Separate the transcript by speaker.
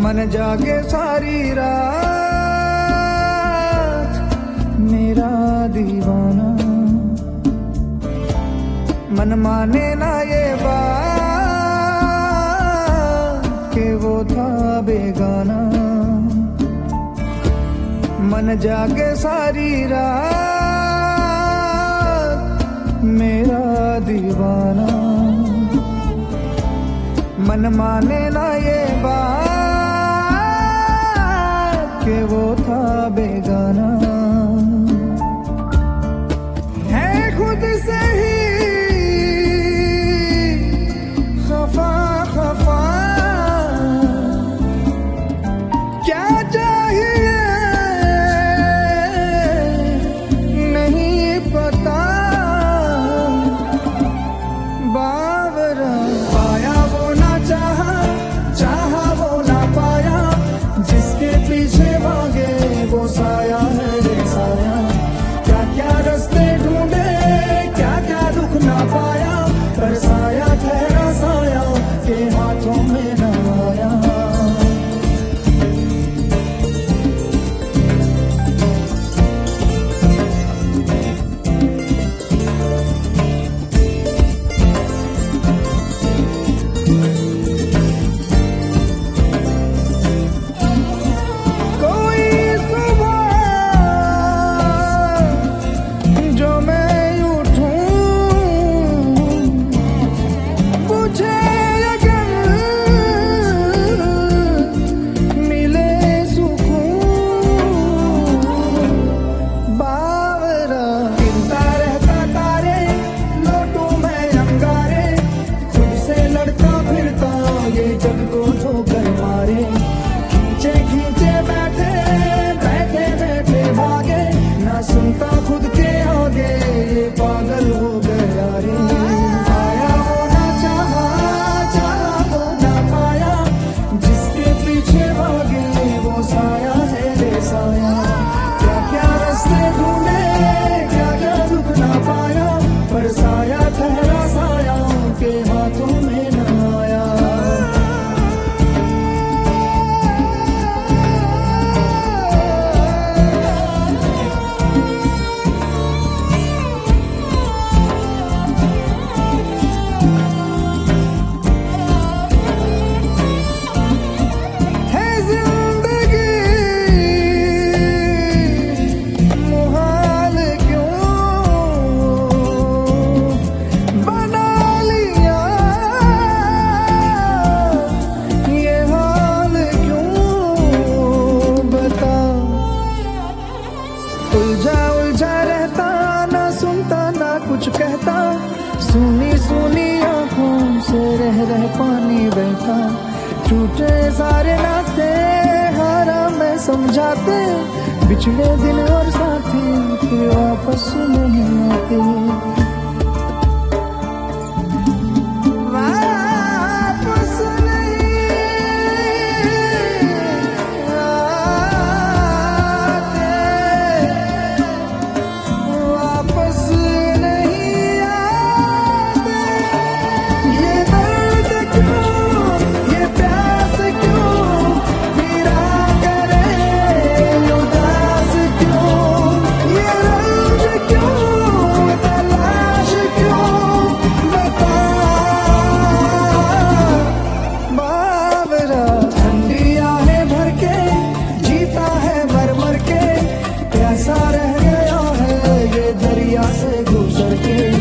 Speaker 1: मन जागे सारी रात मेरा दीवाना, मन माने ना ये बात कि वो था बेगाना। मन जागे सारी रात मेरा दीवाना, मन माने ना ये बात कि वो था बेगाना। है खुद से ही खफा खफा, क्या चाहिए नहीं पता। बावरा पाया वो ना चाहा, चाहा वो ना पाया, जिसके पीछे भागे वो साया है रे साया। क्या क्या रास्ते ढूंढे, क्या क्या दुख ना पाया, पर साया ठहरा साया के हाथों में न आया। सुनता खुद के आगे ये पागल हो गया रे। आया वो ना चाहा, चाहा वो ना पाया, जिसके पीछे भागे वो साया है रे साया। क्या क्या रास्ते ढूंढे, क्या क्या दुख ना पाया, पर साया ठहरा साया के हाथों में न आया। उलझा रहता, ना सुनता ना कुछ कहता, सुनी सुनी आंखों से रह रह पानी बहता। टूटे सारे नाते हारा मैं समझाते, बिछड़े दिल और साथी के वापस नहीं आते। ऐसा रह गया है ये दरिया से गुजर के।